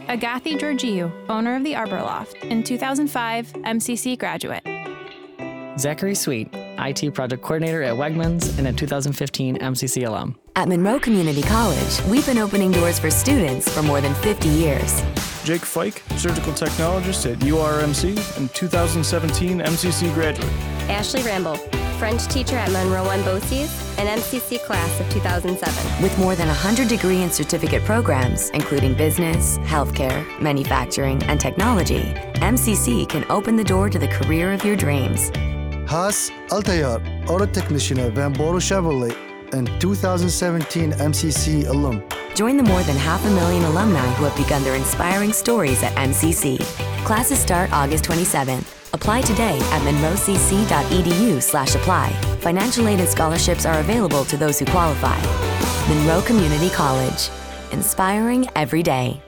Agathi Georgiou, owner of the Arbor Loft, in 2005 MCC graduate. Zachary Sweet, IT project coordinator at Wegmans and a 2015 MCC alum. At Monroe Community College, we've been opening doors for students for more than 50 years. Jake Fike, surgical technologist at URMC and 2017 MCC graduate. Ashley Ramble, French teacher at Monroe One BOCES, an MCC class of 2007. With more than 100 degree and certificate programs, including business, healthcare, manufacturing, and technology, MCC can open the door to the career of your dreams. Haas Altayar, auto technician at Van Boro Chevrolet, and 2017 MCC alum. Join the more than 500,000 alumni who have begun their inspiring stories at MCC. Classes start August 27th. Apply today at monroecc.edu/apply. Financial aid and scholarships are available to those who qualify. Monroe Community College. Inspiring every day.